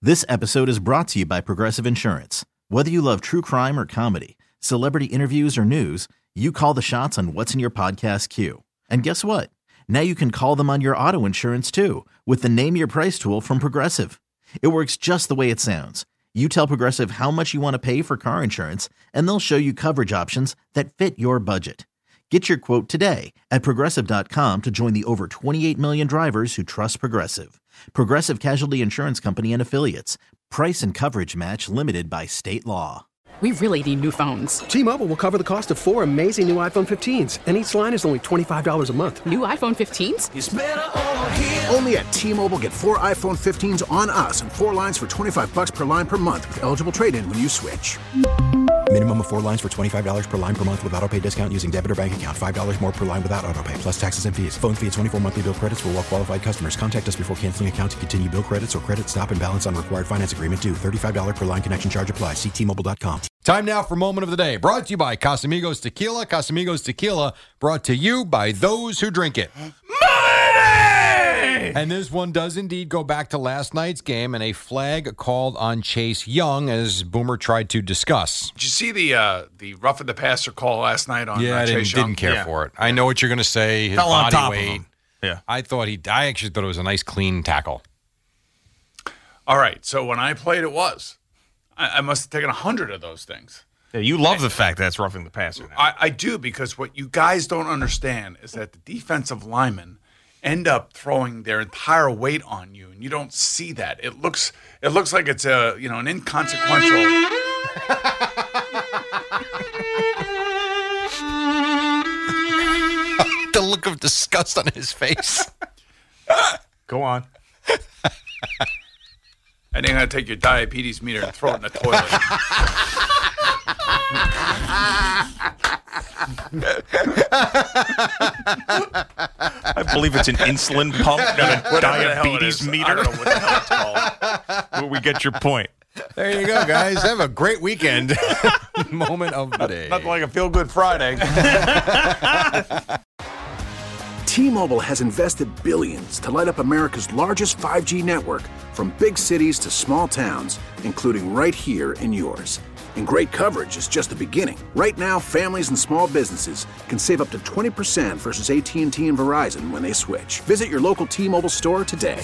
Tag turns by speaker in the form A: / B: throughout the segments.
A: This episode is brought to you by Progressive Insurance. Whether you love true crime or comedy, celebrity interviews or news, you call the shots on what's in your podcast queue. And guess what? Now you can call them on your auto insurance too with the Name Your Price tool from Progressive. It works just the way it sounds. You tell Progressive how much you want to pay for car insurance, and they'll show you coverage options that fit your budget. Get your quote today at Progressive.com to join the over 28 million drivers who trust Progressive. Progressive Casualty Insurance Company and Affiliates. Price and coverage match limited by state law.
B: We really need new phones.
C: T-Mobile will cover the cost of 4 amazing new iPhone 15s, and each line is only $25 a month.
B: New iPhone 15s?
D: It's better over here. Only at T-Mobile, get 4 iPhone 15s on us and 4 lines for $25 per line per month with eligible trade-in when you switch.
E: Minimum of 4 lines for $25 per line per month with autopay discount using debit or bank account. $5 more per line without autopay, plus taxes and fees. Phone fee at 24 monthly bill credits for well-qualified customers. Contact us before canceling account to continue bill credits or credit stop and balance on required finance agreement due. $35 per line connection charge applies. See T-Mobile.com.
F: Time now for Moment of the Day. Brought to you by Casamigos Tequila. Casamigos Tequila brought to you by those who drink it. Money! And this one does indeed go back to last night's game and a flag called on Chase Young, as Boomer tried to discuss.
G: Did you see the roughing the passer call last night on Chase Young?
F: Didn't care for it. I know what you're going to say. His
H: fell on
F: body
H: top
F: weight.
H: of him. Yeah.
F: I actually thought it was a nice, clean tackle.
G: All right. So when I played, it was. I must have taken 100 of those things.
H: Yeah, you love the fact that it's roughing the passer now.
G: I do, because what you guys don't understand is that the defensive linemen end up throwing their entire weight on you, and you don't see that. It looks like it's an inconsequential.
F: The look of disgust on his face.
H: Go on.
G: And they're going to take your diabetes meter and throw it in the toilet.
H: I believe it's an insulin pump, not a diabetes meter.
G: I don't know what the hell it's called.
H: Well, we get your point.
F: There you go, guys. Have a great weekend. Moment of the day.
G: Nothing like a feel-good Friday.
D: T-Mobile has invested billions to light up America's largest 5G network, from big cities to small towns, including right here in yours. And great coverage is just the beginning. Right now, families and small businesses can save up to 20% versus AT&T and Verizon when they switch. Visit your local T-Mobile store today.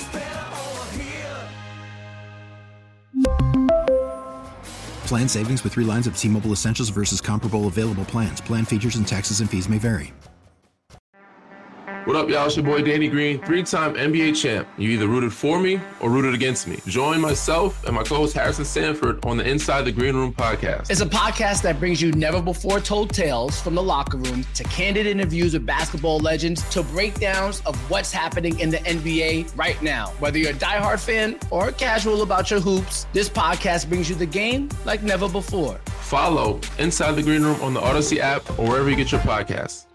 E: Plan savings with 3 lines of T-Mobile Essentials versus comparable available plans. Plan features and taxes and fees may vary.
I: What up, y'all? It's your boy Danny Green, 3-time NBA champ. You either rooted for me or rooted against me. Join myself and my co-host Harrison Sanford on the Inside the Green Room podcast.
J: It's a podcast that brings you never-before-told tales from the locker room to candid interviews with basketball legends to breakdowns of what's happening in the NBA right now. Whether you're a diehard fan or casual about your hoops, this podcast brings you the game like never before.
I: Follow Inside the Green Room on the Odyssey app or wherever you get your podcasts.